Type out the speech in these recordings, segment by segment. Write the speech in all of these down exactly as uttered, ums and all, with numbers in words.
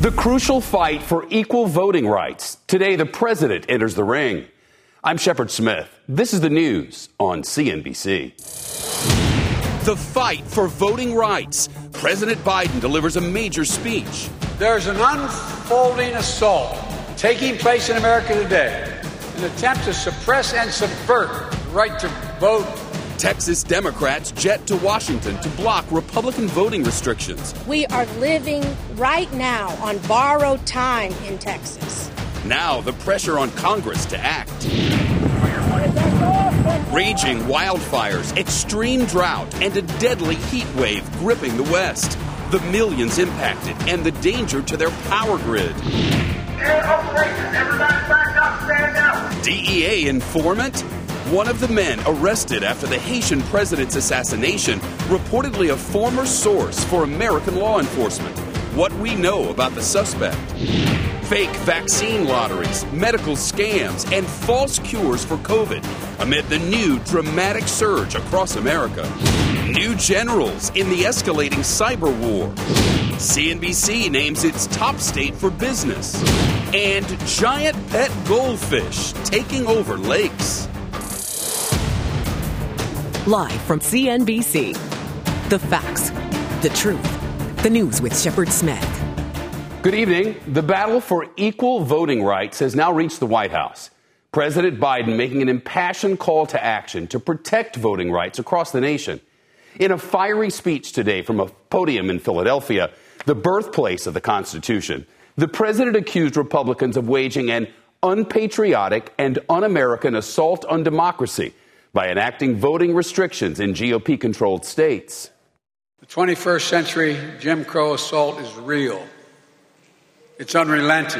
The crucial fight for equal voting rights. Today, the president enters the ring. I'm Shepard Smith. This is the news on C N B C. The fight for voting rights. President Biden delivers a major speech. There's an unfolding assault taking place in America today, an attempt to suppress and subvert the right to vote. Texas Democrats jet to Washington to block Republican voting restrictions. We are living right now on borrowed time in Texas. Now the pressure on Congress to act. Raging wildfires, extreme drought, and a deadly heat wave gripping the West. The millions impacted and the danger to their power grid. D E A informant? One of the men arrested after the Haitian president's assassination, reportedly a former source for American law enforcement. What we know about the suspect. Fake vaccine lotteries, medical scams, and false cures for COVID amid the new dramatic surge across America. New generals in the escalating cyber war. C N B C names its top state for business. And giant pet goldfish taking over lakes. Live from C N B C, the facts, the truth, the news with Shepard Smith. Good evening. The battle for equal voting rights has now reached the White House. President Biden making an impassioned call to action to protect voting rights across the nation. In a fiery speech today from a podium in Philadelphia, the birthplace of the Constitution, the president accused Republicans of waging an unpatriotic and un-American assault on democracy by enacting voting restrictions in G O P-controlled states. The twenty-first century Jim Crow assault is real. It's unrelenting.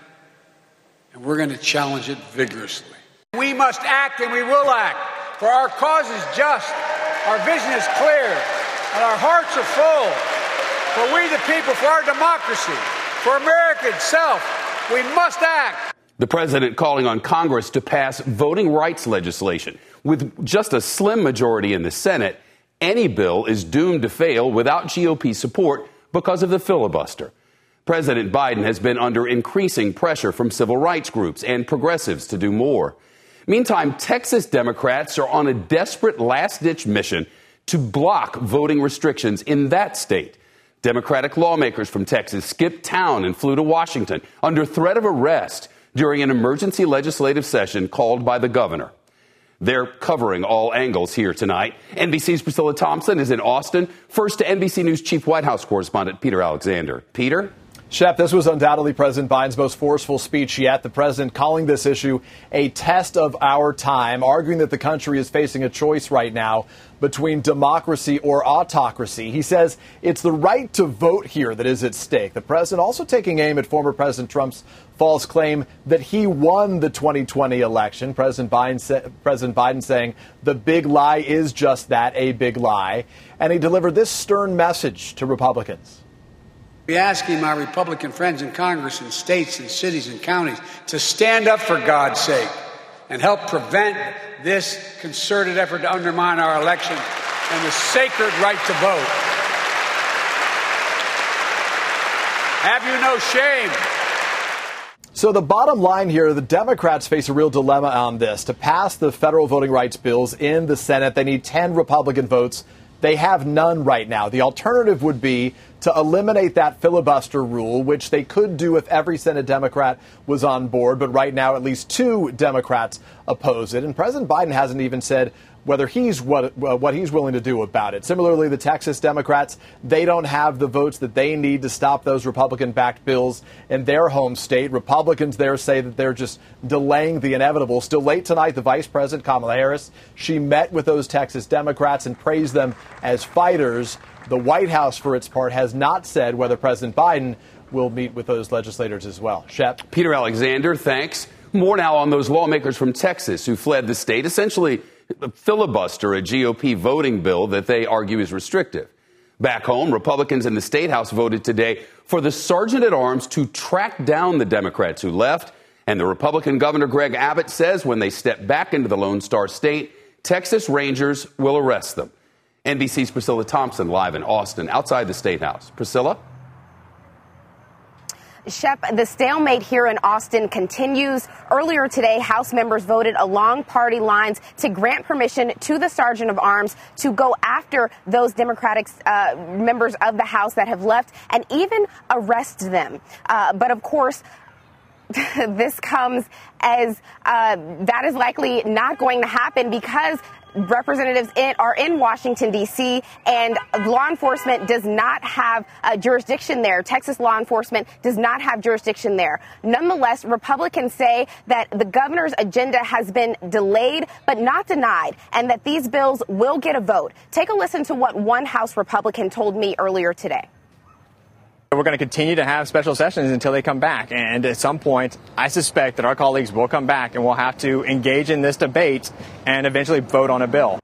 And we're going to challenge it vigorously. We must act and we will act, for our cause is just, our vision is clear, and our hearts are full. For we the people, for our democracy, for America itself, we must act. The president calling on Congress to pass voting rights legislation. With just a slim majority in the Senate, any bill is doomed to fail without G O P support because of the filibuster. President Biden has been under increasing pressure from civil rights groups and progressives to do more. Meantime, Texas Democrats are on a desperate last-ditch mission to block voting restrictions in that state. Democratic lawmakers from Texas skipped town and flew to Washington under threat of arrest during an emergency legislative session called by the governor. They're covering all angles here tonight. N B C's Priscilla Thompson is in Austin. First to N B C News Chief White House correspondent Peter Alexander. Peter? Shep, this was undoubtedly President Biden's most forceful speech yet. The president calling this issue a test of our time, arguing that the country is facing a choice right now between democracy or autocracy. He says it's the right to vote here that is at stake. The president also taking aim at former President Trump's false claim that he won the twenty twenty election. President Biden, sa- President Biden saying the big lie is just that, a big lie. And he delivered this stern message to Republicans. We're asking my Republican friends in Congress and states and cities and counties to stand up for God's sake and help prevent this concerted effort to undermine our election and the sacred right to vote. Have you no shame? So the bottom line here, the Democrats face a real dilemma on this. To pass the federal voting rights bills in the Senate, they need ten Republican votes. They have none right now. The alternative would be to eliminate that filibuster rule, which they could do if every Senate Democrat was on board. But right now, at least two Democrats oppose it. And President Biden hasn't even said whether he's what, uh, what he's willing to do about it. Similarly, the Texas Democrats, they don't have the votes that they need to stop those Republican-backed bills in their home state. Republicans there say that they're just delaying the inevitable. Still late tonight, the Vice President, Kamala Harris, she met with those Texas Democrats and praised them as fighters. The White House, for its part, has not said whether President Biden will meet with those legislators as well. Shep? Peter Alexander, thanks. More now on those lawmakers from Texas who fled the state, essentially filibuster a G O P voting bill that they argue is restrictive. Back home, Republicans in the State House voted today for the sergeant at arms to track down the Democrats who left. And the Republican Governor Greg Abbott says when they step back into the Lone Star State, Texas Rangers will arrest them. N B C's Priscilla Thompson live in Austin outside the State House. Priscilla? Shep, the stalemate here in Austin continues. Earlier today, House members voted along party lines to grant permission to the Sergeant of Arms to go after those Democratic uh, members of the House that have left and even arrest them. Uh, but of course, this comes as uh, that is likely not going to happen because representatives in, are in Washington, D C, and law enforcement does not have uh, jurisdiction there. Texas law enforcement does not have jurisdiction there. Nonetheless, Republicans say that the governor's agenda has been delayed but not denied, and that these bills will get a vote. Take a listen to what one House Republican told me earlier today. We're going to continue to have special sessions until they come back. And at some point, I suspect that our colleagues will come back and we'll have to engage in this debate and eventually vote on a bill.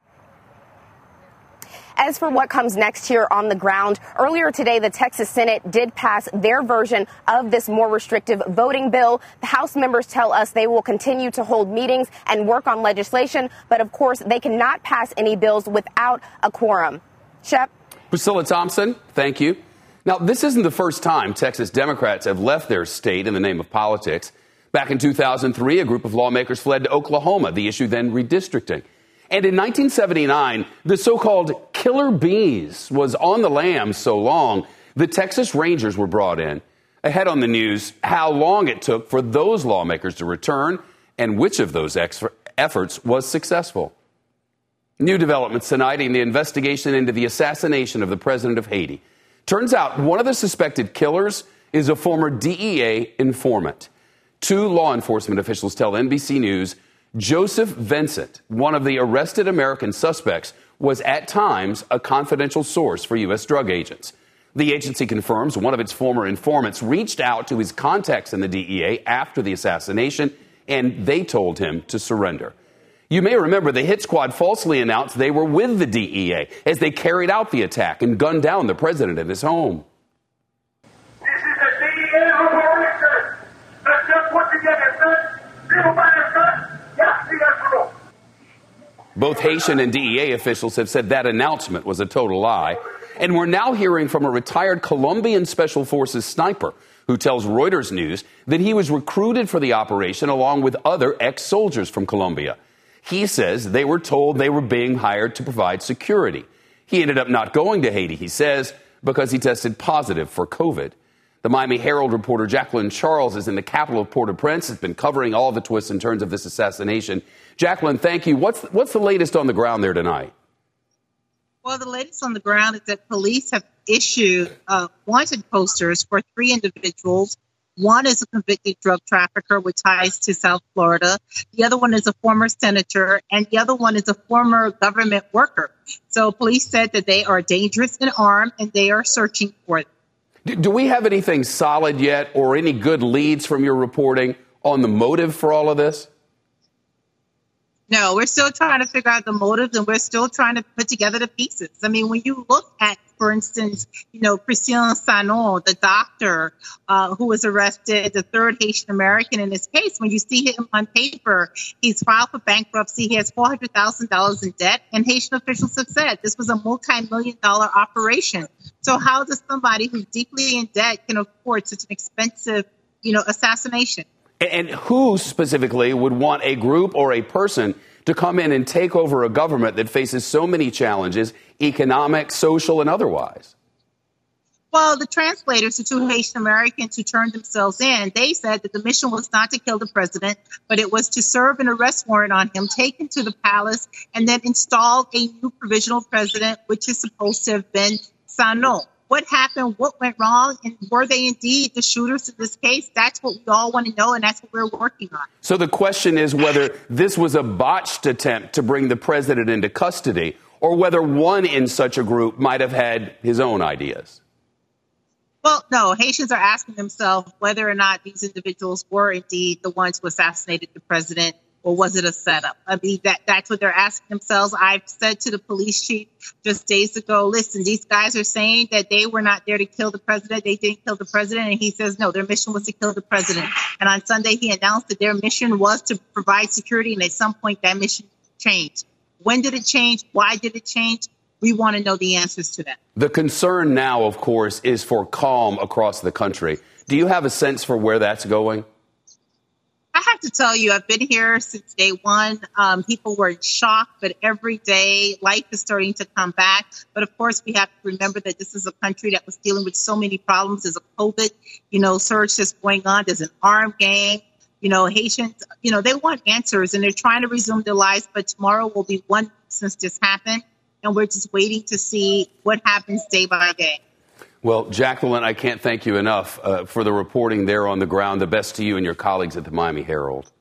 As for what comes next here on the ground, earlier today, the Texas Senate did pass their version of this more restrictive voting bill. The House members tell us they will continue to hold meetings and work on legislation. But of course, they cannot pass any bills without a quorum. Shep? Priscilla Thompson, thank you. Now, this isn't the first time Texas Democrats have left their state in the name of politics. Back in two thousand three, a group of lawmakers fled to Oklahoma, the issue then redistricting. And in nineteen seventy-nine, the so-called killer bees was on the lam so long, the Texas Rangers were brought in. Ahead on the news, how long it took for those lawmakers to return and which of those ex- efforts was successful. New developments tonight in the investigation into the assassination of the president of Haiti. Turns out one of the suspected killers is a former D E A informant. Two law enforcement officials tell N B C News Joseph Vincent, one of the arrested American suspects, was at times a confidential source for U S drug agents. The agency confirms one of its former informants reached out to his contacts in the D E A after the assassination, and they told him to surrender. You may remember the hit squad falsely announced they were with the D E A as they carried out the attack and gunned down the president at his home. This is the D E A operation. Let's just put together, son. Little by son. Yes, see that rule. Both Haitian and D E A officials have said that announcement was a total lie. And we're now hearing from a retired Colombian Special Forces sniper who tells Reuters News that he was recruited for the operation along with other ex-soldiers from Colombia. He says they were told they were being hired to provide security. He ended up not going to Haiti, he says, because he tested positive for COVID. The Miami Herald reporter Jacqueline Charles is in the capital of Port-au-Prince, has been covering all the twists and turns of this assassination. Jacqueline, thank you. What's, what's the latest on the ground there tonight? Well, the latest on the ground is that police have issued uh, wanted posters for three individuals. One is a convicted drug trafficker with ties to South Florida. The other one is a former senator, and the other one is a former government worker. So police said that they are dangerous and armed, and they are searching for them. Do, do we have anything solid yet or any good leads from your reporting on the motive for all of this? No, we're still trying to figure out the motives, and we're still trying to put together the pieces. I mean, when you look at, for instance, you know, Christian Sanon, the doctor uh, who was arrested, the third Haitian American in this case, when you see him on paper, he's filed for bankruptcy. He has four hundred thousand dollars in debt, and Haitian officials have said this was a multi-million dollar operation. So how does somebody who's deeply in debt can afford such an expensive, you know, assassination? And who specifically would want a group or a person to come in and take over a government that faces so many challenges, economic, social, and otherwise? Well, the translators, the two Haitian Americans who turned themselves in, they said that the mission was not to kill the president, but it was to serve an arrest warrant on him, take him to the palace, and then install a new provisional president, which is supposed to have been Sanon. What happened? What went wrong? And were they indeed the shooters in this case? That's what we all want to know, and that's what we're working on. So the question is whether this was a botched attempt to bring the president into custody, or whether one in such a group might have had his own ideas. Well, no, Haitians are asking themselves whether or not these individuals were indeed the ones who assassinated the president, or was it a setup? I mean, that that's what they're asking themselves. I've said to the police chief just days ago, listen, these guys are saying that they were not there to kill the president. They didn't kill the president. And he says, no, their mission was to kill the president. And on Sunday, he announced that their mission was to provide security. And at some point, that mission changed. When did it change? Why did it change? We want to know the answers to them. The concern now, of course, is for calm across the country. Do you have a sense for where that's going? I have to tell you, I've been here since day one. Um, people were in shock, but every day life is starting to come back. But of course, we have to remember that this is a country that was dealing with so many problems. There's a COVID, you know, surge that's going on. There's an armed gang. You know, Haitians, you know, they want answers and they're trying to resume their lives. But tomorrow will be one week since this happened. And we're just waiting to see what happens day by day. Well, Jacqueline, I can't thank you enough uh, for the reporting there on the ground. The best to you and your colleagues at the Miami Herald.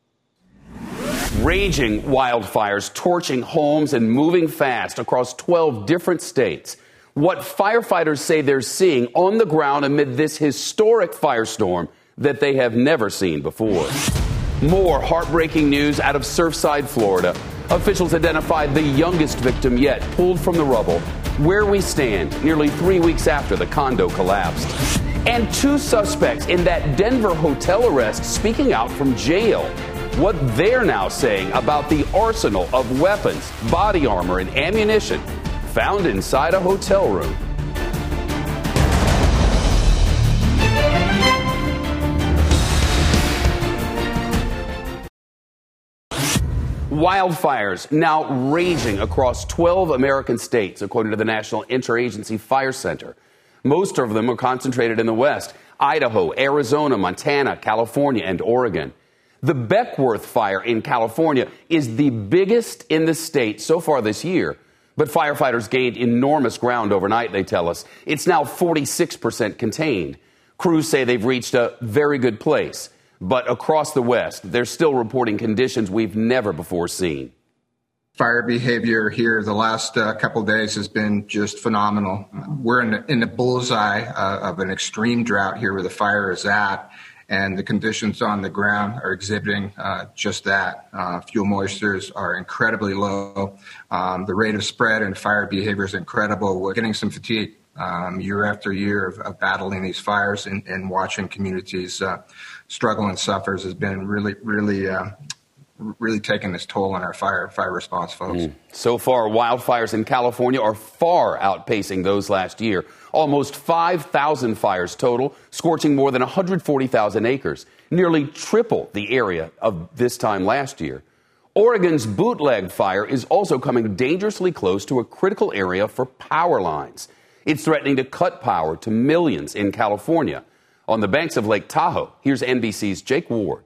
Raging wildfires, torching homes and moving fast across twelve different states. What firefighters say they're seeing on the ground amid this historic firestorm that they have never seen before. More heartbreaking news out of Surfside, Florida. Officials identified the youngest victim yet, pulled from the rubble. Where we stand, nearly three weeks after the condo collapsed. And two suspects in that Denver hotel arrest speaking out from jail. What they're now saying about the arsenal of weapons, body armor, and ammunition found inside a hotel room. Wildfires now raging across twelve American states, according to the National Interagency Fire Center. Most of them are concentrated in the West: Idaho, Arizona, Montana, California, and Oregon. The Beckworth fire in California is the biggest in the state so far this year. But firefighters gained enormous ground overnight, they tell us. It's now forty-six percent contained. Crews say they've reached a very good place. But across the West, they're still reporting conditions we've never before seen. Fire behavior here the last uh, couple of days has been just phenomenal. We're in the, in the bullseye uh, of an extreme drought here where the fire is at, and the conditions on the ground are exhibiting uh, just that. Uh, fuel moistures are incredibly low. Um, the rate of spread and fire behavior is incredible. We're getting some fatigue um, year after year of, of battling these fires and, and watching communities uh, struggle and suffer has been really, really, uh, really taking its toll on our fire fire response folks. Mm. So far, wildfires in California are far outpacing those last year. Almost five thousand fires total, scorching more than one hundred forty thousand acres, nearly triple the area of this time last year. Oregon's Bootleg fire is also coming dangerously close to a critical area for power lines. It's threatening to cut power to millions in California. On the banks of Lake Tahoe, here's N B C's Jake Ward.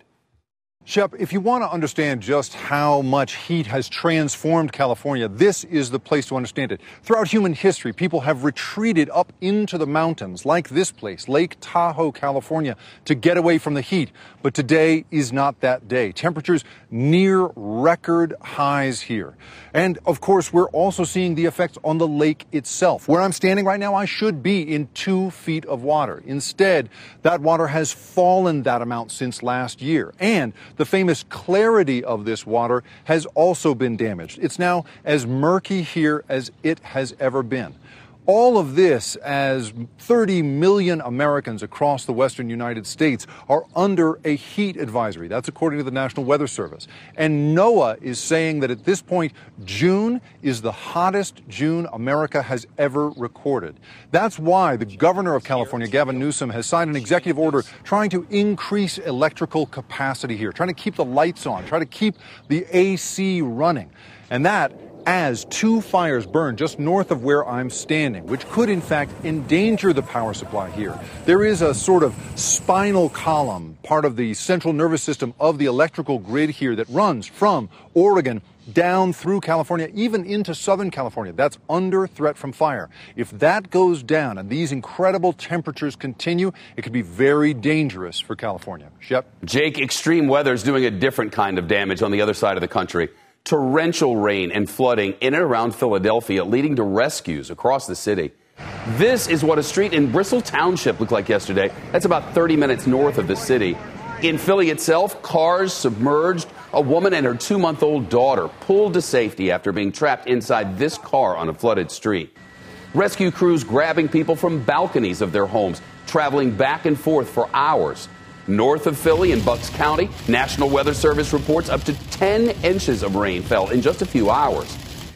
Shep, if you want to understand just how much heat has transformed California, this is the place to understand it. Throughout human history, people have retreated up into the mountains, like this place, Lake Tahoe, California, to get away from the heat. But today is not that day. Temperatures near record highs here. And, of course, we're also seeing the effects on the lake itself. Where I'm standing right now, I should be in two feet of water. Instead, that water has fallen that amount since last year. And the famous clarity of this water has also been damaged. It's now as murky here as it has ever been. All of this as thirty million Americans across the western United States are under a heat advisory. That's according to the National Weather Service. And NOAA is saying that at this point, June is the hottest June America has ever recorded. That's why the governor of California, Gavin Newsom, has signed an executive order trying to increase electrical capacity here, trying to keep the lights on, trying to keep the A C running. And that as two fires burn just north of where I'm standing, which could in fact endanger the power supply here. There is a sort of spinal column, part of the central nervous system of the electrical grid here that runs from Oregon down through California, even into Southern California. That's under threat from fire. If that goes down and these incredible temperatures continue, it could be very dangerous for California. Shep? Jake, extreme weather is doing a different kind of damage on the other side of the country. Torrential rain and flooding in and around Philadelphia, leading to rescues across the city. This is what a street in Bristol Township looked like yesterday. That's about thirty minutes north of the city. In Philly itself, cars submerged. A woman and her two-month-old daughter pulled to safety after being trapped inside this car on a flooded street. Rescue crews grabbing people from balconies of their homes, traveling back and forth for hours. North of Philly in Bucks County, National Weather Service reports up to ten inches of rain fell in just a few hours.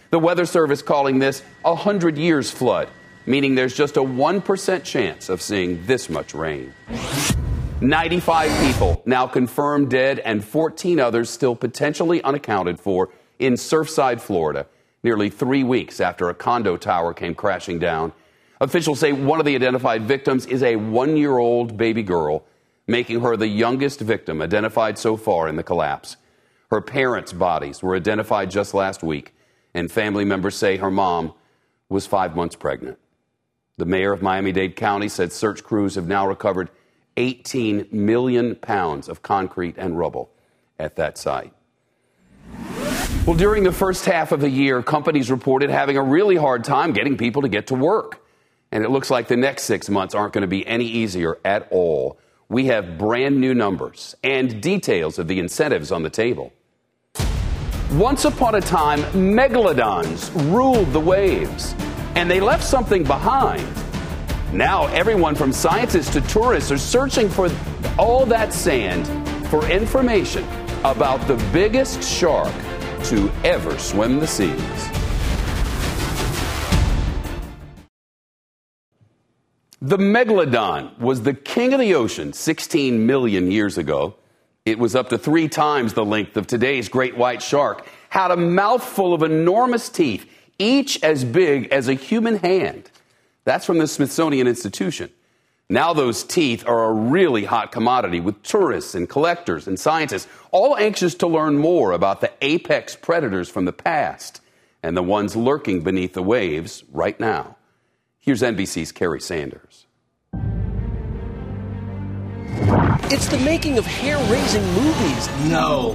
The Weather Service calling this a hundred years flood, meaning there's just a one percent chance of seeing this much rain. ninety-five people now confirmed dead and fourteen others still potentially unaccounted for in Surfside, Florida, nearly three weeks after a condo tower came crashing down. Officials say one of the identified victims is a one-year-old baby girl, making her the youngest victim identified so far in the collapse. Her parents' bodies were identified just last week, and family members say her mom was five months pregnant. The mayor of Miami-Dade County said search crews have now recovered eighteen million pounds of concrete and rubble at that site. Well, during the first half of the year, companies reported having a really hard time getting people to get to work. And it looks like the next six months aren't going to be any easier at all. We have brand new numbers and details of the incentives on the table. Once upon a time, megalodons ruled the waves, and they left something behind. Now, everyone from scientists to tourists are searching for all that sand for information about the biggest shark to ever swim the seas. The megalodon was the king of the ocean sixteen million years ago. It was up to three times the length of today's great white shark, had a mouthful of enormous teeth, each as big as a human hand. That's from the Smithsonian Institution. Now those teeth are a really hot commodity with tourists and collectors and scientists all anxious to learn more about the apex predators from the past and the ones lurking beneath the waves right now. Here's N B C's Kerry Sanders. It's the making of hair-raising movies. No.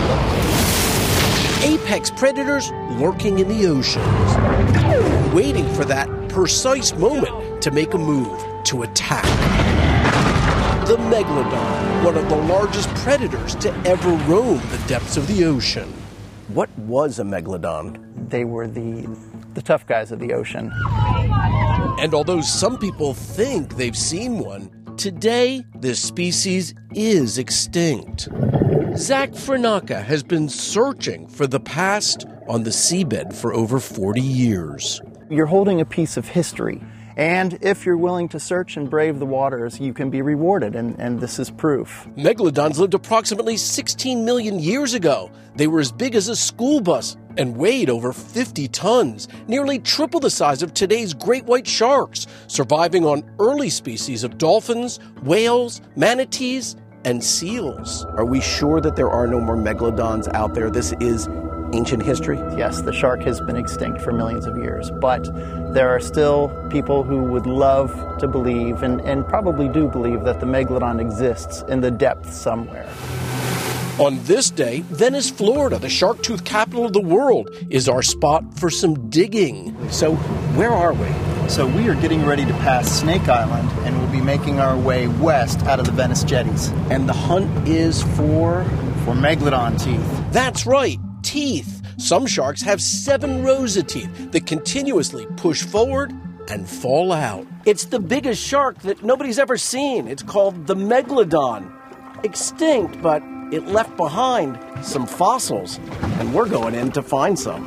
Apex predators lurking in the oceans, waiting for that precise moment to make a move, to attack. The megalodon, one of the largest predators to ever roam the depths of the ocean. What was a megalodon? They were the the tough guys of the ocean. And although some people think they've seen one, today this species is extinct. Zach Franaka has been searching for the past on the seabed for over forty years. You're holding a piece of history, and if you're willing to search and brave the waters, you can be rewarded, and, and this is proof. Megalodons lived approximately sixteen million years ago. They were as big as a school bus and weighed over fifty tons, nearly triple the size of today's great white sharks, surviving on early species of dolphins, whales, manatees, and seals. Are we sure that there are no more megalodons out there? This is ancient history? Yes, the shark has been extinct for millions of years, but there are still people who would love to believe, and, and probably do believe, that the megalodon exists in the depths somewhere. On this day, Venice, Florida, the shark tooth capital of the world, is our spot for some digging. So, where are we? So we are getting ready to pass Snake Island, and we'll be making our way west out of the Venice jetties. And the hunt is for? For megalodon teeth. That's right, teeth. Some sharks have seven rows of teeth that continuously push forward and fall out. It's the biggest shark that nobody's ever seen. It's called the megalodon. Extinct, but it left behind some fossils, and we're going in to find some.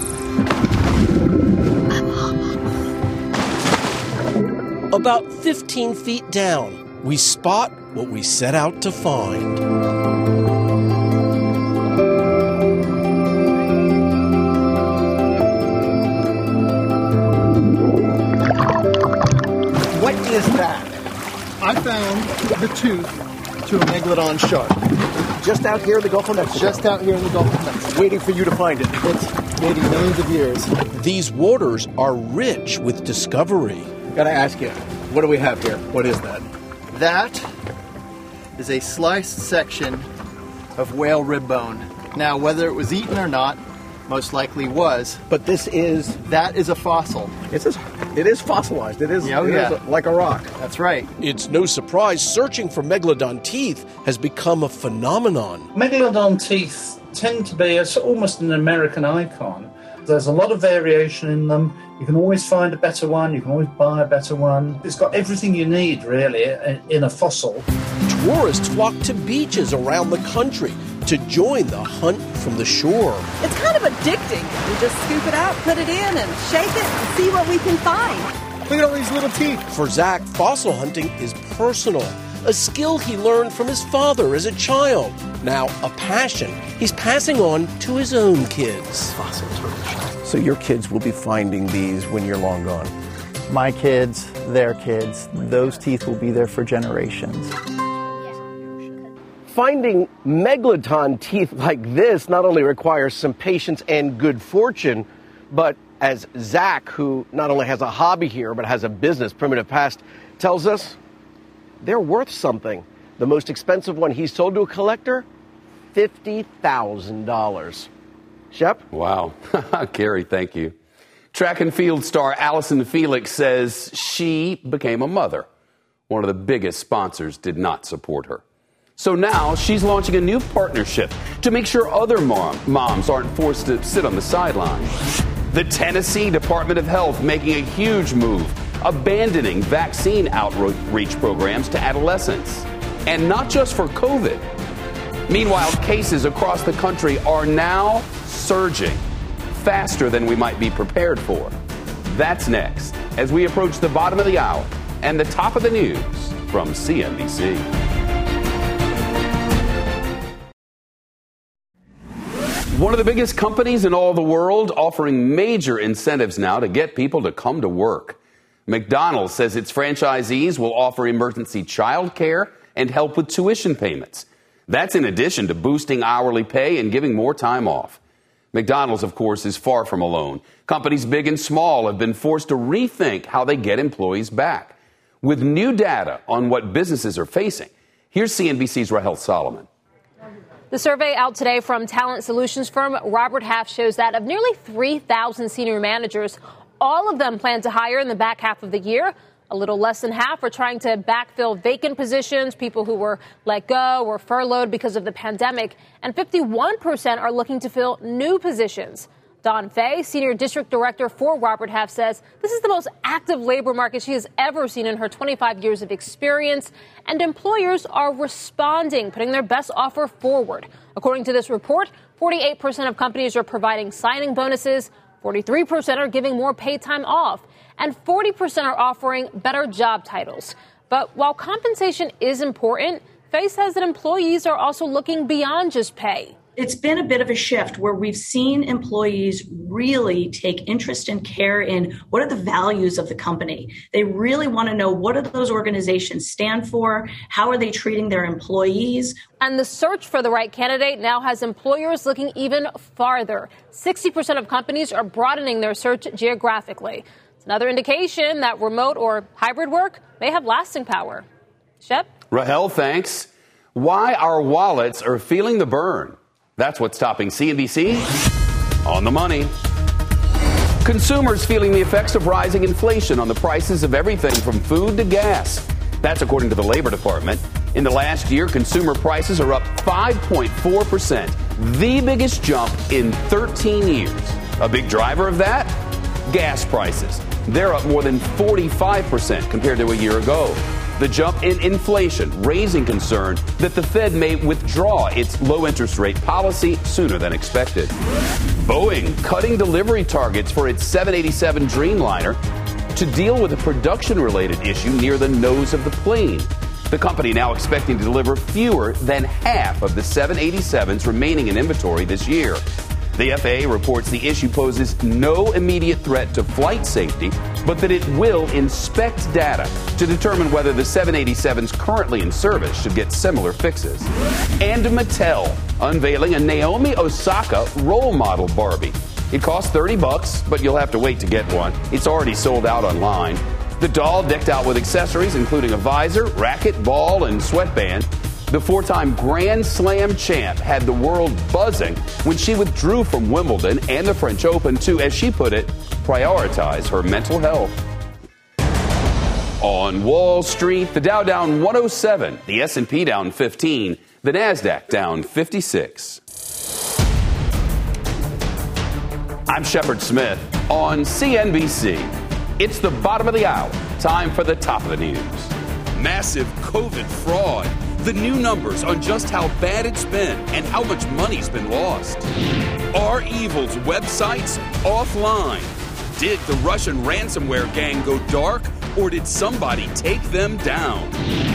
About fifteen feet down, we spot what we set out to find. What is that? I found the tooth to a megalodon shark. Just out here in the Gulf of Mexico? Just out here in the Gulf of Mexico. Waiting for you to find it. It's waiting millions of years. These waters are rich with discovery. Gotta ask you, what do we have here? What is that? That is a sliced section of whale rib bone. Now, whether it was eaten or not, most likely was. But this is... That is a fossil. It's a, it is fossilized. It is, oh, it yeah. is a, like a rock. That's right. It's no surprise searching for megalodon teeth has become a phenomenon. Megalodon teeth tend to be it's almost an American icon. There's a lot of variation in them. You can always find a better one. You can always buy a better one. It's got everything you need, really, in a fossil. Tourists flock to beaches around the country to join the hunt from the shore. It's kind of a addicting. We just scoop it out, put it in, and shake it and see what we can find. Look at all these little teeth. For Zach, fossil hunting is personal, a skill he learned from his father as a child. Now, a passion he's passing on to his own kids. Fossil turtle. So your kids will be finding these when you're long gone. My kids, their kids, those teeth will be there for generations. Finding megalodon teeth like this not only requires some patience and good fortune, but as Zach, who not only has a hobby here but has a business, Primitive Past, tells us, they're worth something. The most expensive one he sold to a collector, fifty thousand dollars. Shep? Wow. Carrie, thank you. Track and field star Allison Felix says she became a mother. One of the biggest sponsors did not support her. So now she's launching a new partnership to make sure other mom, moms aren't forced to sit on the sideline. The Tennessee Department of Health making a huge move, abandoning vaccine outreach programs to adolescents. And not just for COVID. Meanwhile, cases across the country are now surging faster than we might be prepared for. That's next as we approach the bottom of the hour and the top of the news from C N B C. One of the biggest companies in all the world offering major incentives now to get people to come to work. McDonald's says its franchisees will offer emergency child care and help with tuition payments. That's in addition to boosting hourly pay and giving more time off. McDonald's, of course, is far from alone. Companies big and small have been forced to rethink how they get employees back. With new data on what businesses are facing, here's C N B C's Rahel Solomon. The survey out today from talent solutions firm Robert Half shows that of nearly three thousand senior managers, all of them plan to hire in the back half of the year. A little less than half are trying to backfill vacant positions, people who were let go or furloughed because of the pandemic, and fifty-one percent are looking to fill new positions. Dawn Fay, Senior District Director for Robert Half, says this is the most active labor market she has ever seen in her twenty-five years of experience, and employers are responding, putting their best offer forward. According to this report, forty-eight percent of companies are providing signing bonuses, forty-three percent are giving more paid time off, and forty percent are offering better job titles. But while compensation is important, Fay says that employees are also looking beyond just pay. It's been a bit of a shift where we've seen employees really take interest and care in what are the values of the company. They really want to know what do those organizations stand for, how are they treating their employees. And the search for the right candidate now has employers looking even farther. sixty percent of companies are broadening their search geographically. It's another indication that remote or hybrid work may have lasting power. Shep? Rahel, thanks. Why our wallets are feeling the burn. That's what's topping C N B C on the money. Consumers feeling the effects of rising inflation on the prices of everything from food to gas. That's according to the Labor Department. In the last year, consumer prices are up five point four percent, the biggest jump in thirteen years. A big driver of that? Gas prices. They're up more than forty-five percent compared to a year ago. The jump in inflation raising concern that the Fed may withdraw its low-interest rate policy sooner than expected. Boeing cutting delivery targets for its seven eighty-seven Dreamliner to deal with a production-related issue near the nose of the plane. The company now expecting to deliver fewer than half of the seven eighty-sevens remaining in inventory this year. The F A A reports the issue poses no immediate threat to flight safety, but that it will inspect data to determine whether the seven eighty-sevens currently in service should get similar fixes. And Mattel unveiling a Naomi Osaka role model Barbie. It costs thirty bucks, but you'll have to wait to get one. It's already sold out online. The doll decked out with accessories including a visor, racket, ball, and sweatband. The four-time Grand Slam champ had the world buzzing when she withdrew from Wimbledon and the French Open to, as she put it, prioritize her mental health. On Wall Street, the Dow down one oh seven, the S and P down fifteen, the NASDAQ down fifty-six. I'm Shepard Smith on C N B C. It's the bottom of the hour. Time for the top of the news. Massive COVID fraud. The new numbers on just how bad it's been and how much money's been lost. Are evil's websites offline? Did the Russian ransomware gang go dark, or did somebody take them down?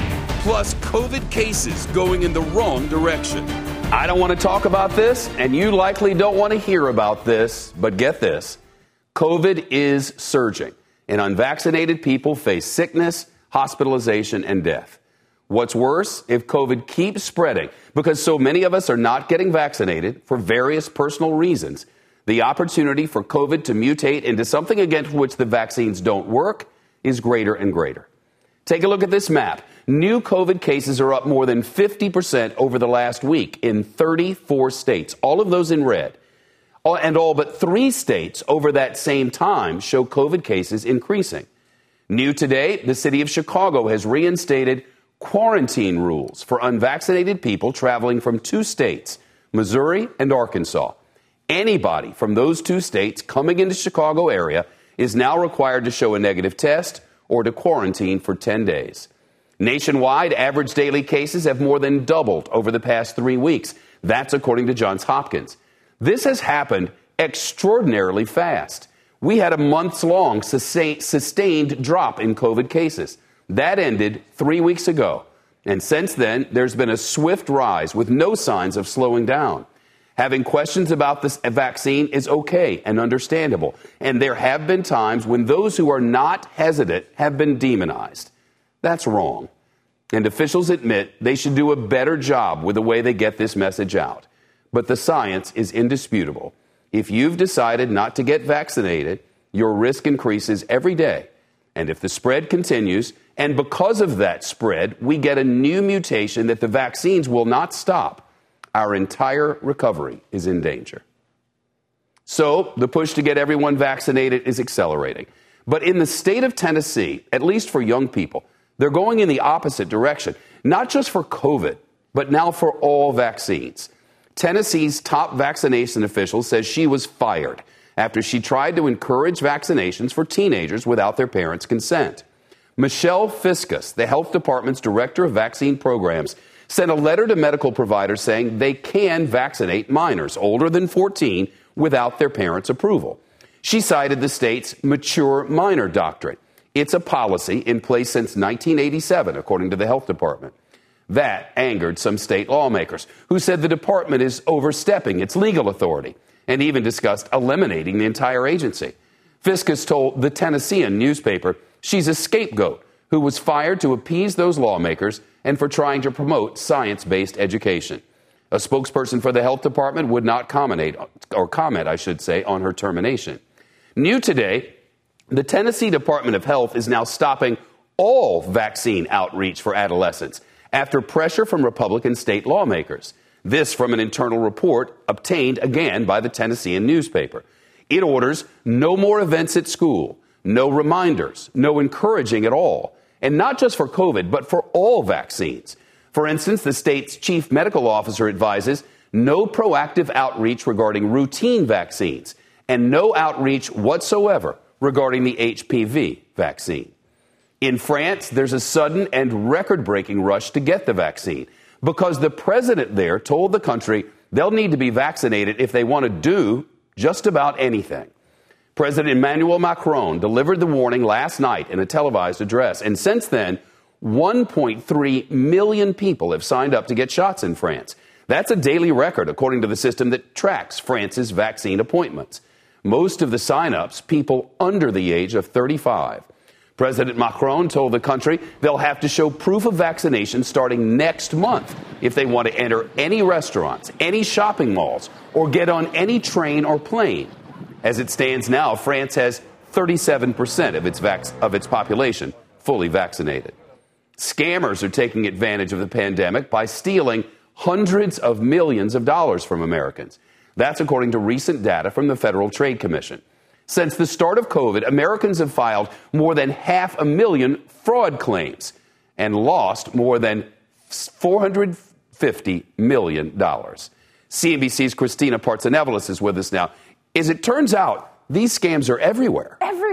Plus, COVID cases going in the wrong direction. I don't want to talk about this, and you likely don't want to hear about this, but get this. COVID is surging, and unvaccinated people face sickness, hospitalization, and death. What's worse, if COVID keeps spreading, because so many of us are not getting vaccinated for various personal reasons, the opportunity for COVID to mutate into something against which the vaccines don't work is greater and greater. Take a look at this map. New COVID cases are up more than fifty percent over the last week in thirty-four states, all of those in red. And all but three states over that same time show COVID cases increasing. New today, the city of Chicago has reinstated quarantine rules for unvaccinated people traveling from two states, Missouri and Arkansas. Anybody from those two states coming into Chicago area is now required to show a negative test or to quarantine for ten days. Nationwide, average daily cases have more than doubled over the past three weeks. That's according to Johns Hopkins. This has happened extraordinarily fast. We had a months-long sustained drop in COVID cases. That ended three weeks ago. And since then, there's been a swift rise with no signs of slowing down. Having questions about this vaccine is okay and understandable. And there have been times when those who are not hesitant have been demonized. That's wrong. And officials admit they should do a better job with the way they get this message out. But the science is indisputable. If you've decided not to get vaccinated, your risk increases every day. And if the spread continues, and because of that spread, we get a new mutation that the vaccines will not stop, our entire recovery is in danger. So the push to get everyone vaccinated is accelerating. But in the state of Tennessee, at least for young people, they're going in the opposite direction, not just for COVID, but now for all vaccines. Tennessee's top vaccination official says she was fired after she tried to encourage vaccinations for teenagers without their parents' consent. Michelle Fiscus, the health department's director of vaccine programs, sent a letter to medical providers saying they can vaccinate minors older than fourteen without their parents' approval. She cited the state's mature minor doctrine. It's a policy in place since nineteen eighty-seven, according to the health department. That angered some state lawmakers who said the department is overstepping its legal authority and even discussed eliminating the entire agency. Fiscus told the Tennessean newspaper she's a scapegoat who was fired to appease those lawmakers and for trying to promote science-based education. A spokesperson for the health department would not comment, or comment, I should say, on her termination. New today, the Tennessee Department of Health is now stopping all vaccine outreach for adolescents after pressure from Republican state lawmakers. This from an internal report obtained again by the Tennessean newspaper. It orders no more events at school, no reminders, no encouraging at all. And not just for COVID, but for all vaccines. For instance, the state's chief medical officer advises no proactive outreach regarding routine vaccines and no outreach whatsoever regarding the H P V vaccine. In France, there's a sudden and record-breaking rush to get the vaccine because the president there told the country they'll need to be vaccinated if they want to do just about anything. President Emmanuel Macron delivered the warning last night in a televised address, and since then, one point three million people have signed up to get shots in France. That's a daily record, according to the system that tracks France's vaccine appointments. Most of the sign-ups, people under the age of thirty-five. President Macron told the country they'll have to show proof of vaccination starting next month if they want to enter any restaurants, any shopping malls, or get on any train or plane. As it stands now, France has thirty-seven percent of its vac- of its population fully vaccinated. Scammers are taking advantage of the pandemic by stealing hundreds of millions of dollars from Americans. That's according to recent data from the Federal Trade Commission. Since the start of COVID, Americans have filed more than half a million fraud claims and lost more than four hundred fifty million dollars. C N B C's Christina Partsinevelos is with us now. As it turns out, these scams are everywhere. Everywhere.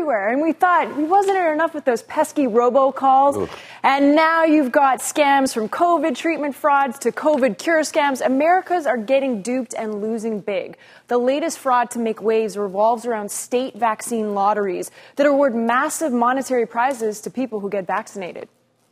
everywhere. And we thought, wasn't it enough with those pesky robocalls? Ooh. And now you've got scams from COVID treatment frauds to COVID cure scams. Americans are getting duped and losing big. The latest fraud to make waves revolves around state vaccine lotteries that award massive monetary prizes to people who get vaccinated.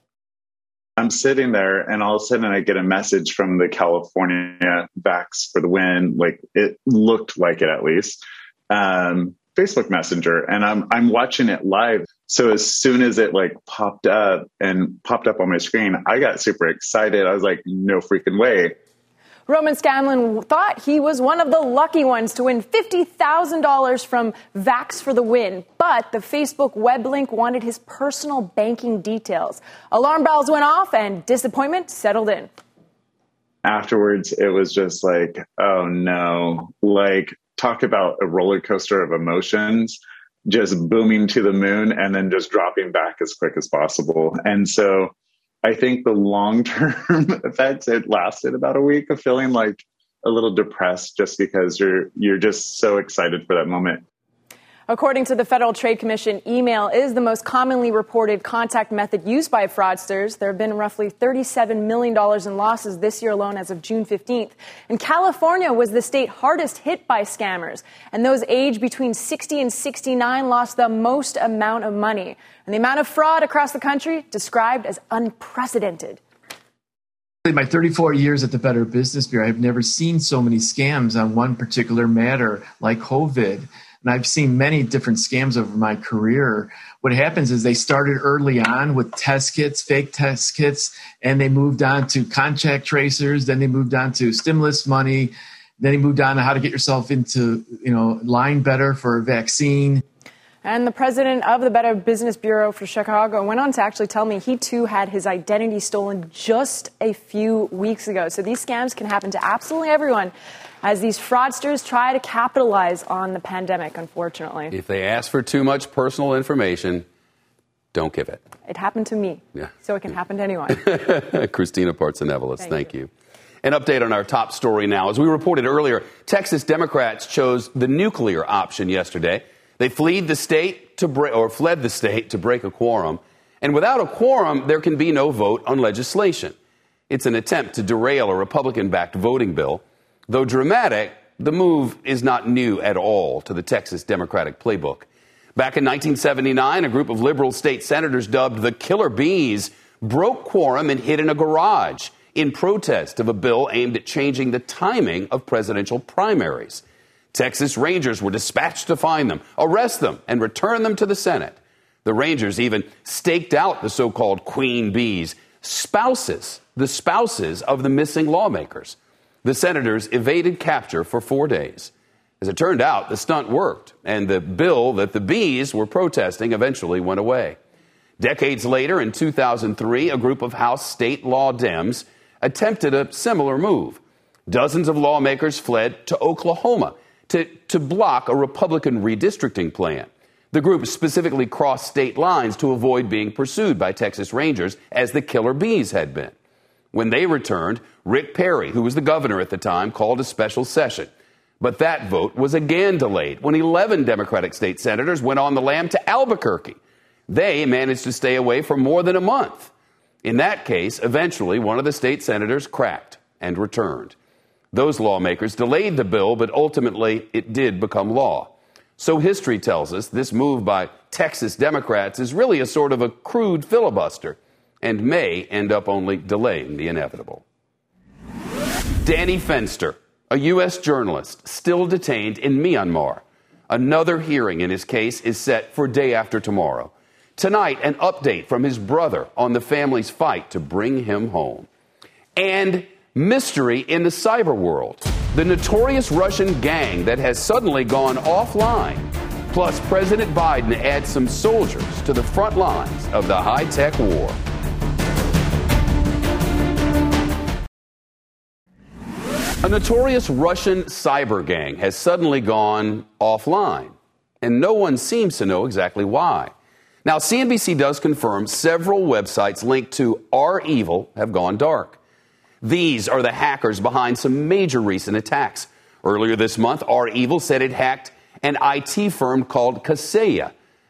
I'm sitting there and all of a sudden I get a message from the California Vax for the Win. Like it looked like it at least. Um, Facebook Messenger, and I'm I'm watching it live. So as soon as it like popped up and popped up on my screen, I got super excited. I was like, no freaking way. Roman Scanlon thought he was one of the lucky ones to win fifty thousand dollars from Vax for the Win, but the Facebook web link wanted his personal banking details. Alarm bells went off and disappointment settled in. Afterwards, it was just like, oh no, like talk about a roller coaster of emotions, just booming to the moon and then just dropping back as quick as possible. And so I think the long-term effects, it lasted about a week of feeling like a little depressed just because you're you're just so excited for that moment. According to the Federal Trade Commission, email is the most commonly reported contact method used by fraudsters. There have been roughly thirty-seven million dollars in losses this year alone as of June fifteenth. And California was the state hardest hit by scammers. And those aged between sixty and sixty-nine lost the most amount of money. And the amount of fraud across the country described as unprecedented. In my thirty-four years at the Better Business Bureau, I've never seen so many scams on one particular matter like COVID. And I've seen many different scams over my career. What happens is they started early on with test kits, fake test kits, and they moved on to contact tracers. Then they moved on to stimulus money. Then they moved on to how to get yourself into, you know, line better for a vaccine. And the president of the Better Business Bureau for Chicago went on to actually tell me he, too, had his identity stolen just a few weeks ago. So these scams can happen to absolutely everyone as these fraudsters try to capitalize on the pandemic, unfortunately. If they ask for too much personal information, don't give it. It happened to me, yeah. So it can happen to anyone. Christina Partsenevelos, thank, thank you. you. An update on our top story now. As we reported earlier, Texas Democrats chose the nuclear option yesterday. They fled the state to break, or fled the state to break a quorum. And without a quorum, there can be no vote on legislation. It's an attempt to derail a Republican-backed voting bill. Though dramatic, the move is not new at all to the Texas Democratic playbook. Back in nineteen seventy-nine, a group of liberal state senators dubbed the Killer Bees broke quorum and hid in a garage in protest of a bill aimed at changing the timing of presidential primaries. Texas Rangers were dispatched to find them, arrest them, and return them to the Senate. The Rangers even staked out the so-called Queen Bees, spouses, the spouses of the missing lawmakers. The senators evaded capture for four days. As it turned out, the stunt worked, and the bill that the bees were protesting eventually went away. Decades later, in two thousand three, a group of House state law Dems attempted a similar move. Dozens of lawmakers fled to Oklahoma to, to block a Republican redistricting plan. The group specifically crossed state lines to avoid being pursued by Texas Rangers, as the Killer Bees had been. When they returned, Rick Perry, who was the governor at the time, called a special session. But that vote was again delayed when eleven Democratic state senators went on the lam to Albuquerque. They managed to stay away for more than a month. In that case, eventually one of the state senators cracked and returned. Those lawmakers delayed the bill, but ultimately it did become law. So history tells us this move by Texas Democrats is really a sort of a crude filibuster, and may end up only delaying the inevitable. Danny Fenster, a U S journalist still detained in Myanmar. Another hearing in his case is set for day after tomorrow. Tonight, an update from his brother on the family's fight to bring him home. And mystery in the cyber world. The notorious Russian gang that has suddenly gone offline. Plus, President Biden adds some soldiers to the front lines of the high-tech war. A notorious Russian cyber gang has suddenly gone offline, and no one seems to know exactly why. Now, C N B C does confirm several websites linked to REvil have gone dark. These are the hackers behind some major recent attacks. Earlier this month, REvil said it hacked an I T firm called Kaseya.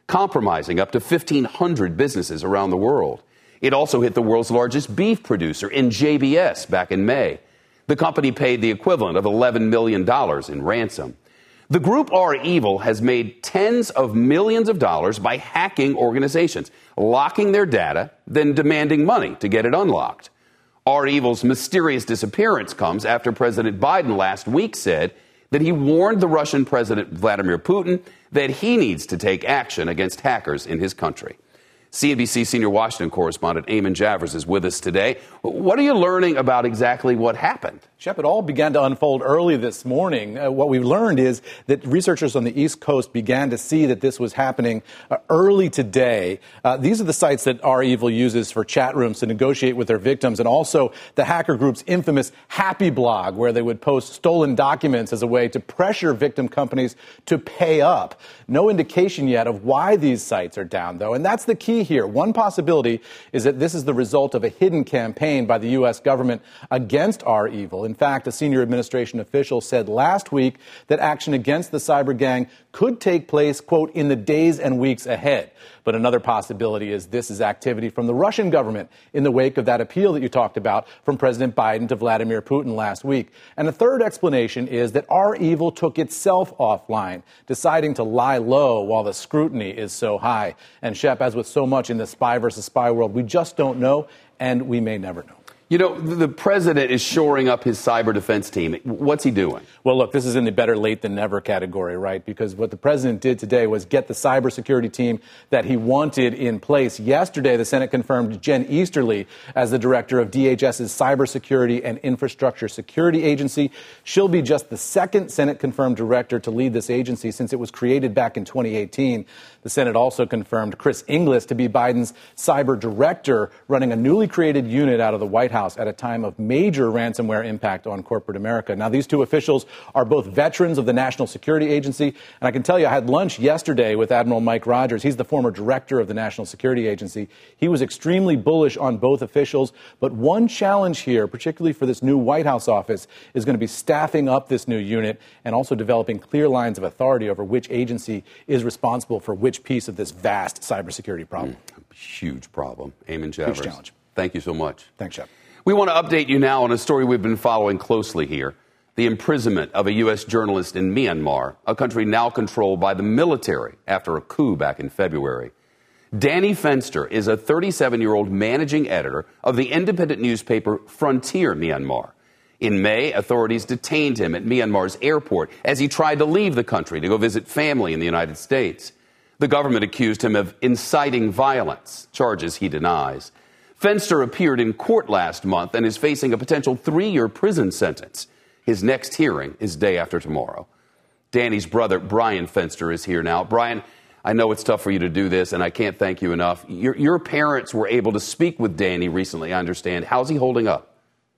compromising up to fifteen hundred businesses around the world. It also hit the world's largest beef producer in J B S back in May. The company paid the equivalent of eleven million dollars in ransom. The group REvil has made tens of millions of dollars by hacking organizations, locking their data, then demanding money to get it unlocked. REvil's mysterious disappearance comes after President Biden last week said that he warned the Russian President Vladimir Putin that he needs to take action against hackers in his country. C N B C senior Washington correspondent Eamon Javers is with us today. What are you learning about exactly what happened? Shep, it all began to unfold early this morning. Uh, what we've learned is that researchers on the East Coast began to see that this was happening uh, early today. Uh, these are the sites that REvil uses for chat rooms to negotiate with their victims, and also the hacker group's infamous Happy Blog, where they would post stolen documents as a way to pressure victim companies to pay up. No indication yet of why these sites are down, though, and that's the key here. One possibility is that this is the result of a hidden campaign by the U S government against REvil. In fact, a senior administration official said last week that action against the cyber gang could take place, quote, in the days and weeks ahead. But another possibility is this is activity from the Russian government in the wake of that appeal that you talked about from President Biden to Vladimir Putin last week. And a third explanation is that REvil took itself offline, deciding to lie low while the scrutiny is so high. And Shep, as with so much in the spy versus spy world, we just don't know, and we may never know. You know, the president is shoring up his cyber defense team. What's he doing? Well, look, this is in the better late than never category, right? Because what the president did today was get the cybersecurity team that he wanted in place. Yesterday, the Senate confirmed Jen Easterly as the director of D H S's Cybersecurity and Infrastructure Security Agency. She'll be just the second Senate-confirmed director to lead this agency since it was created back in twenty eighteen. The Senate also confirmed Chris Inglis to be Biden's cyber director, running a newly created unit out of the White House at a time of major ransomware impact on corporate America. Now, these two officials are both veterans of the National Security Agency. And I can tell you, I had lunch yesterday with Admiral Mike Rogers. He's the former director of the National Security Agency. He was extremely bullish on both officials. But one challenge here, particularly for this new White House office, is going to be staffing up this new unit and also developing clear lines of authority over which agency is responsible for which piece of this vast cybersecurity problem. Mm, huge problem. Eamon Javers. Huge challenge. Thank you so much. Thanks, Shep. We want to update you now on a story we've been following closely here. The imprisonment of a U S journalist in Myanmar, a country now controlled by the military after a coup back in February. Danny Fenster is a thirty-seven-year-old managing editor of the independent newspaper Frontier Myanmar. In May, authorities detained him at Myanmar's airport as he tried to leave the country to go visit family in the United States. The government accused him of inciting violence, charges he denies. Fenster appeared in court last month and is facing a potential three-year prison sentence. His next hearing is day after tomorrow. Danny's brother, Brian Fenster, is here now. Brian, I know it's tough for you to do this, and I can't thank you enough. Your, your parents were able to speak with Danny recently, I understand. How's he holding up?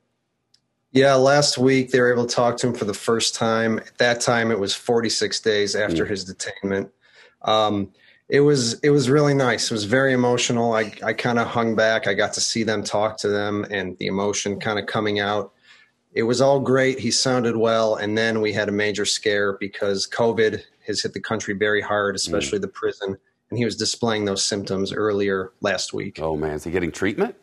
Yeah, last week they were able to talk to him for the first time. At that time, it was forty-six days after mm. his detainment. Um, It was it was really nice. It was very emotional. I, I kind of hung back. I got to see them, talk to them, and the emotion kind of coming out. It was all great. He sounded well. And then we had a major scare because COVID has hit the country very hard, especially mm. the prison. And he was displaying those symptoms earlier last week. Oh, man. Is he getting treatment?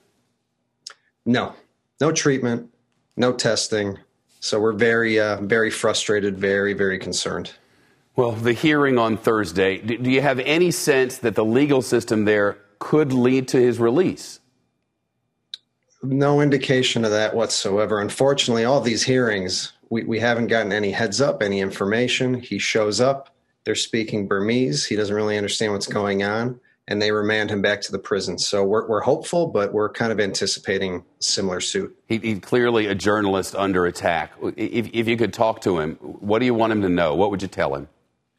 No. No treatment. No testing. So we're very, uh, very frustrated, very, very concerned. Well, the hearing on Thursday, do you have any sense that the legal system there could lead to his release? No indication of that whatsoever. Unfortunately, all these hearings, we, we haven't gotten any heads up, any information. He shows up, they're speaking Burmese, he doesn't really understand what's going on, and they remand him back to the prison. So we're, we're hopeful, but we're kind of anticipating a similar suit. He, he's clearly a journalist under attack. If, if you could talk to him, what do you want him to know? What would you tell him?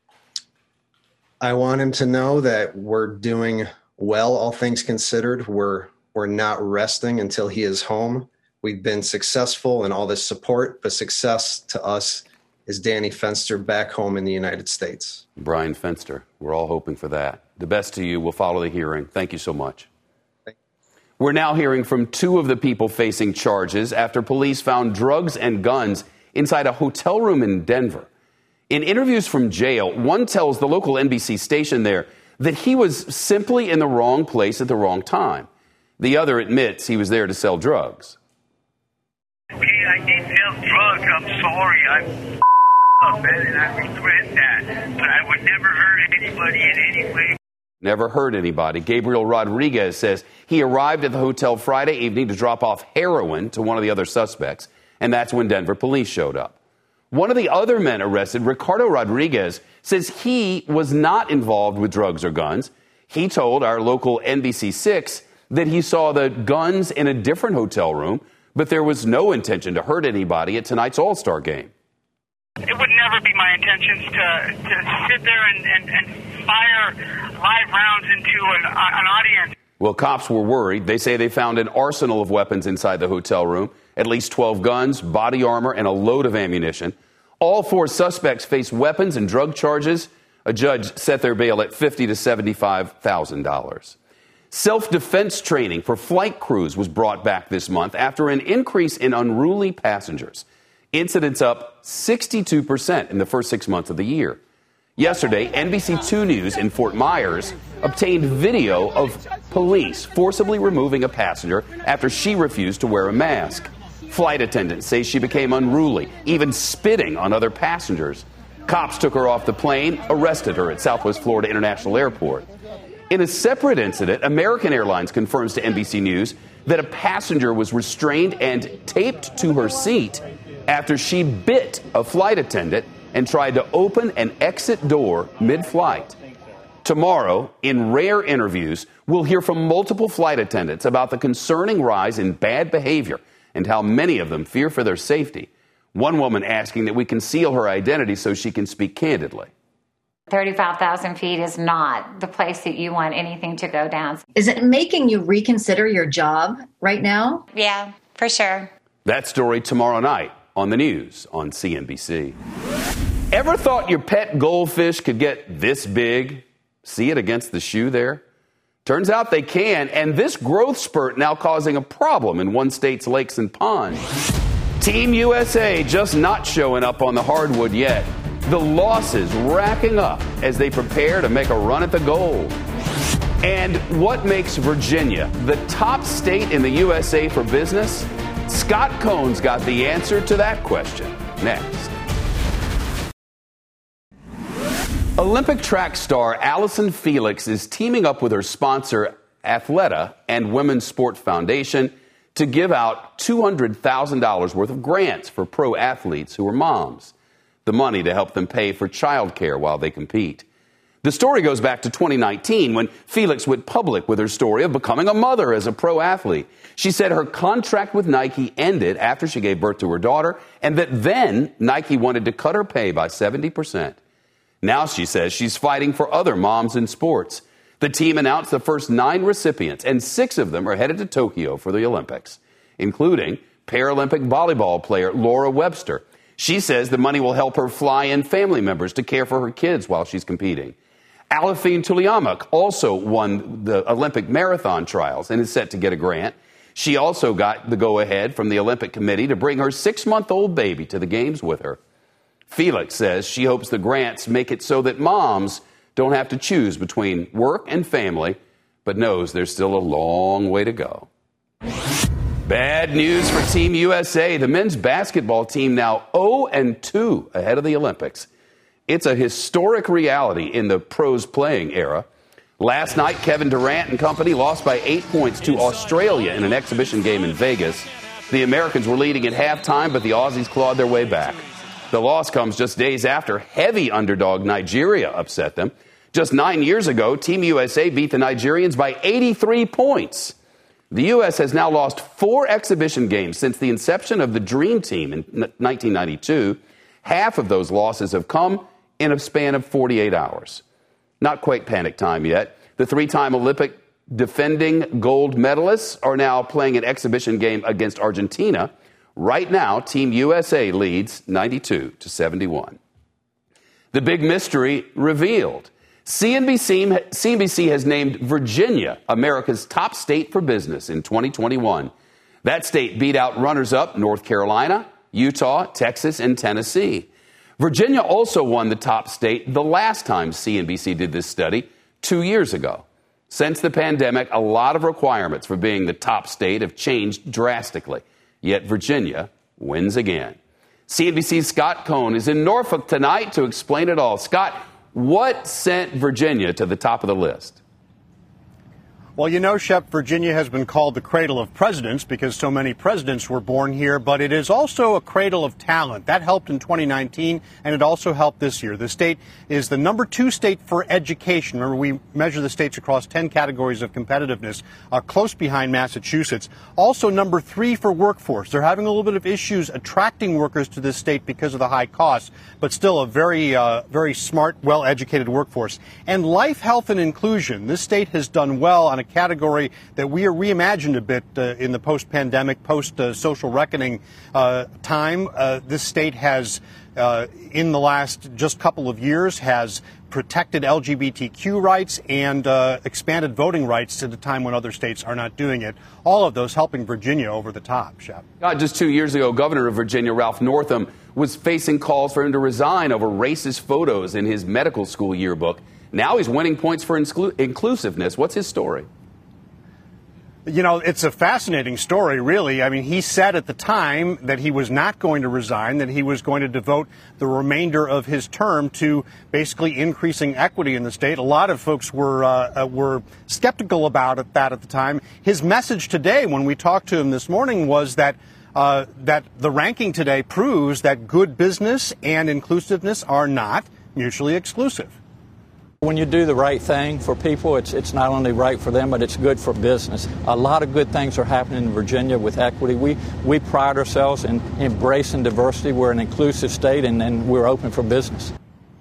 I want him to know that we're doing well, all things considered. We're we're not resting until he is home. We've been successful in all this support, but success to us is Danny Fenster back home in the United States. Brian Fenster, we're all hoping for that. The best to you. We'll follow the hearing. Thank you so much. We're now hearing from two of the people facing charges after police found drugs and guns inside a hotel room in Denver. In interviews from jail, one tells the local N B C station there that he was simply in the wrong place at the wrong time. The other admits he was there to sell drugs. Hey, I did sell drugs. I'm sorry. I'm up, man, and I regret that. But I would never hurt anybody in any way. Never hurt anybody. Gabriel Rodriguez says he arrived at the hotel Friday evening to drop off heroin to one of the other suspects, and that's when Denver police showed up. One of the other men arrested, Ricardo Rodriguez, says he was not involved with drugs or guns. He told our local N B C six that he saw the guns in a different hotel room, but there was no intention to hurt anybody at tonight's All-Star game. It would never be my intentions to, to sit there and, and, and fire live rounds into an, an audience. Well, cops were worried. They say they found an arsenal of weapons inside the hotel room, at least twelve guns, body armor, and a load of ammunition. All four suspects face weapons and drug charges. A judge set their bail at fifty thousand to seventy-five thousand dollars. Self-defense training for flight crews was brought back this month after an increase in unruly passengers. Incidents up sixty-two percent in the first six months of the year. Yesterday, N B C two News in Fort Myers obtained video of police forcibly removing a passenger after she refused to wear a mask. Flight attendants say she became unruly, even spitting on other passengers. Cops took her off the plane, arrested her at Southwest Florida International Airport. In a separate incident, American Airlines confirms to N B C News that a passenger was restrained and taped to her seat after she bit a flight attendant and tried to open an exit door mid-flight. Tomorrow, in rare interviews, we'll hear from multiple flight attendants about the concerning rise in bad behavior and how many of them fear for their safety. One woman asking that we conceal her identity so she can speak candidly. thirty-five thousand feet is not the place that you want anything to go down. Is it making you reconsider your job right now? Yeah, for sure. That story tomorrow night on the news on C N B C. Ever thought your pet goldfish could get this big? See it against the shoe there? Turns out they can, and this growth spurt now causing a problem in one state's lakes and ponds. Team U S A just not showing up on the hardwood yet. The losses racking up as they prepare to make a run at the gold. And what makes Virginia the top state in the U S A for business? Scott Cohn's got the answer to that question next. Olympic track star Allison Felix is teaming up with her sponsor Athleta and Women's Sport Foundation to give out two hundred thousand dollars worth of grants for pro athletes who are moms. The money to help them pay for childcare while they compete. The story goes back to twenty nineteen when Felix went public with her story of becoming a mother as a pro athlete. She said her contract with Nike ended after she gave birth to her daughter and that then Nike wanted to cut her pay by seventy percent. Now she says she's fighting for other moms in sports. The team announced the first nine recipients, and six of them are headed to Tokyo for the Olympics, including Paralympic volleyball player Laura Webster. She says the money will help her fly in family members to care for her kids while she's competing. Alafine Tuliamuk also won the Olympic marathon trials and is set to get a grant. She also got the go-ahead from the Olympic Committee to bring her six-month-old baby to the games with her. Felix says she hopes the grants make it so that moms don't have to choose between work and family, but knows there's still a long way to go. Bad news for Team U S A. The men's basketball team now oh and two ahead of the Olympics. It's a historic reality in the pros playing era. Last night, Kevin Durant and company lost by eight points to Australia in an exhibition game in Vegas. The Americans were leading at halftime, but the Aussies clawed their way back. The loss comes just days after heavy underdog Nigeria upset them. Just nine years ago, Team U S A beat the Nigerians by eighty-three points. The U S has now lost four exhibition games since the inception of the Dream Team in nineteen ninety-two. Half of those losses have come in a span of forty-eight hours. Not quite panic time yet. The three-time Olympic defending gold medalists are now playing an exhibition game against Argentina. Right now, Team U S A leads ninety-two to seventy-one. The big mystery revealed. C N B C, C N B C has named Virginia America's top state for business in twenty twenty-one. That state beat out runners-up North Carolina, Utah, Texas, and Tennessee. Virginia also won the top state the last time C N B C did this study, two years ago. Since the pandemic, a lot of requirements for being the top state have changed drastically. Yet Virginia wins again. C N B C's Scott Cohn is in Norfolk tonight to explain it all. Scott, what sent Virginia to the top of the list? Well, you know, Shep, Virginia has been called the cradle of presidents because so many presidents were born here, but it is also a cradle of talent. That helped in twenty nineteen, and it also helped this year. The state is the number two state for education. Remember, we measure the states across ten categories of competitiveness, uh, close behind Massachusetts. Also number three for workforce. They're having a little bit of issues attracting workers to this state because of the high costs, but still a very, uh, very smart, well-educated workforce. And life, health, and inclusion. This state has done well on a category that we are reimagined a bit uh, in the post-pandemic, post-social uh, reckoning uh, time. Uh, this state has, uh, in the last just couple of years, has protected L G B T Q rights and uh, expanded voting rights at a time when other states are not doing it. All of those helping Virginia over the top, Shep. God, just two years ago, Governor of Virginia, Ralph Northam, was facing calls for him to resign over racist photos in his medical school yearbook. Now he's winning points for inclu- inclusiveness. What's his story? You know, it's a fascinating story, really. I mean, he said at the time that he was not going to resign, that he was going to devote the remainder of his term to basically increasing equity in the state. A lot of folks were uh, were skeptical about it, that at the time. His message today, when we talked to him this morning, was that uh, that the ranking today proves that good business and inclusiveness are not mutually exclusive. When you do the right thing for people, it's it's not only right for them, but it's good for business. A lot of good things are happening in Virginia with equity. We we pride ourselves in embracing diversity. We're an inclusive state, and, and we're open for business.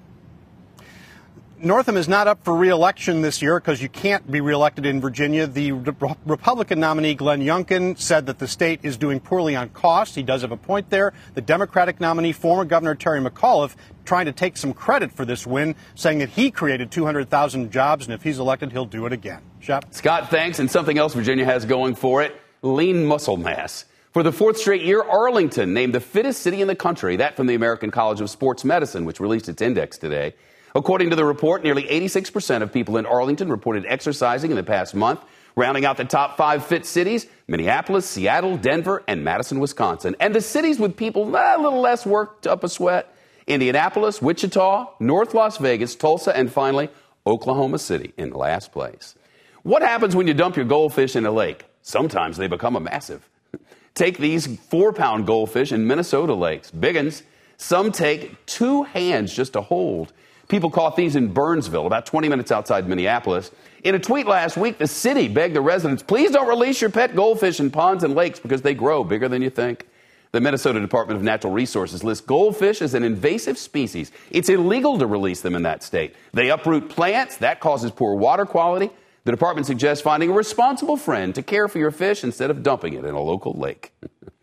Northam is not up for re-election this year because you can't be re-elected in Virginia. The Re- Republican nominee, Glenn Youngkin, said that the state is doing poorly on costs. He does have a point there. The Democratic nominee, former Governor Terry McAuliffe, trying to take some credit for this win, saying that he created two hundred thousand jobs, and if he's elected, he'll do it again. Shep? Scott, thanks. And something else Virginia has going for it, lean muscle mass. For the fourth straight year, Arlington named the fittest city in the country. That from the American College of Sports Medicine, which released its index today. According to the report, nearly eighty-six percent of people in Arlington reported exercising in the past month. Rounding out the top five fit cities, Minneapolis, Seattle, Denver, and Madison, Wisconsin. And the cities with people a little less worked up a sweat, Indianapolis, Wichita, North Las Vegas, Tulsa, and finally, Oklahoma City in last place. What happens when you dump your goldfish in a lake? Sometimes they become a massive. Take these four-pound goldfish in Minnesota lakes. Big uns. Some take two hands just to hold. People caught these in Burnsville, about twenty minutes outside Minneapolis. In a tweet last week, the city begged the residents, please don't release your pet goldfish in ponds and lakes because they grow bigger than you think. The Minnesota Department of Natural Resources lists goldfish as an invasive species. It's illegal to release them in that state. They uproot plants. That causes poor water quality. The department suggests finding a responsible friend to care for your fish instead of dumping it in a local lake.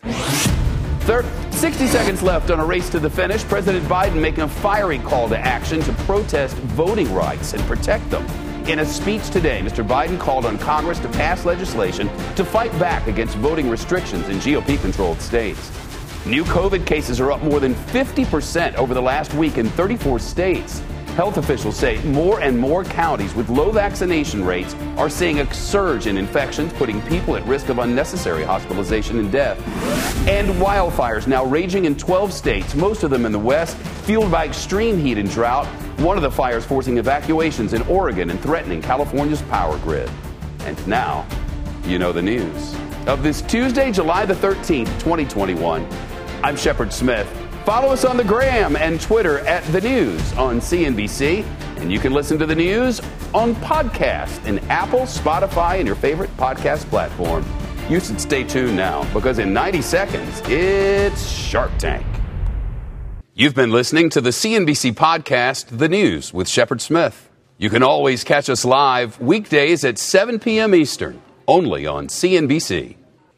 sixty seconds left on a race to the finish. President Biden making a fiery call to action to protest voting rights and protect them. In a speech today, Mister Biden called on Congress to pass legislation to fight back against voting restrictions in G O P-controlled states. New COVID cases are up more than fifty percent over the last week in thirty-four states. Health officials say more and more counties with low vaccination rates are seeing a surge in infections, putting people at risk of unnecessary hospitalization and death. And wildfires now raging in twelve states, most of them in the West, fueled by extreme heat and drought. One of the fires forcing evacuations in Oregon and threatening California's power grid. And now, you know the news. Of this Tuesday, July the thirteenth, twenty twenty-one, I'm Shepard Smith. Follow us on the Gram and Twitter at The News on C N B C. And you can listen to The News on podcast in Apple, Spotify, and your favorite podcast platform. You should stay tuned now because in ninety seconds, it's Shark Tank. You've been listening to the C N B C podcast, The News with Shepard Smith. You can always catch us live weekdays at seven p.m. Eastern, only on C N B C.